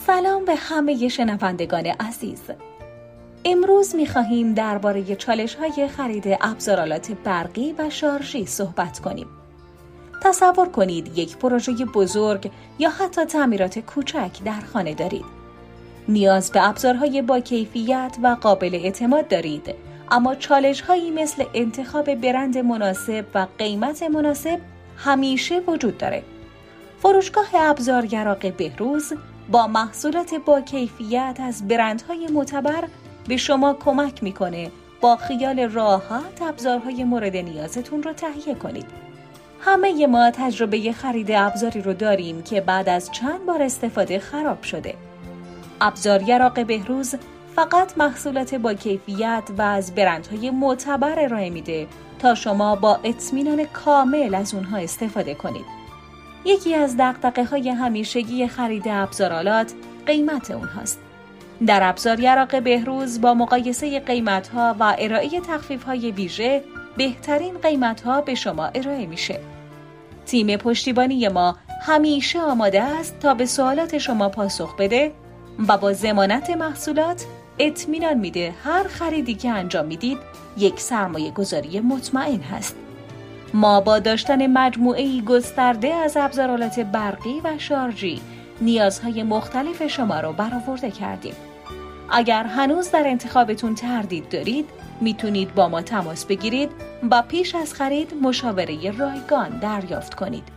سلام به همه شنوندگان عزیز. امروز می‌خواهیم درباره چالش‌های خرید ابزارآلات برقی و شارژی صحبت کنیم. تصور کنید یک پروژه بزرگ یا حتی تعمیرات کوچک در خانه دارید. نیاز به ابزارهای با کیفیت و قابل اعتماد دارید، اما چالش‌هایی مثل انتخاب برند مناسب و قیمت مناسب همیشه وجود داره. فروشگاه ابزار یراق بهروز با محصولات با کیفیت از برندهای معتبر به شما کمک میکنه با خیال راحت ابزارهای مورد نیازتون رو تهیه کنید. همه ما تجربه خرید ابزاری رو داریم که بعد از چند بار استفاده خراب شده. ابزار یراق بهروز فقط محصولات با کیفیت و از برندهای معتبر ارائه میده تا شما با اطمینان کامل از اونها استفاده کنید. یکی از دغدغه‌های همیشگی خرید ابزارآلات قیمت اونهاست. در ابزار یراق بهروز با مقایسه قیمت‌ها و ارائه تخفیف‌های ویژه بهترین قیمت‌ها به شما ارائه میشه. تیم پشتیبانی ما همیشه آماده است تا به سوالات شما پاسخ بده و با ضمانت محصولات اطمینان میده هر خریدی که انجام میدید یک سرمایه گذاری مطمئن هست. ما با داشتن مجموعه‌ای گسترده از ابزارآلات برقی و شارژی نیازهای مختلف شما رو برآورده کردیم. اگر هنوز در انتخابتون تردید دارید، میتونید با ما تماس بگیرید و پیش از خرید مشاوره رایگان دریافت کنید.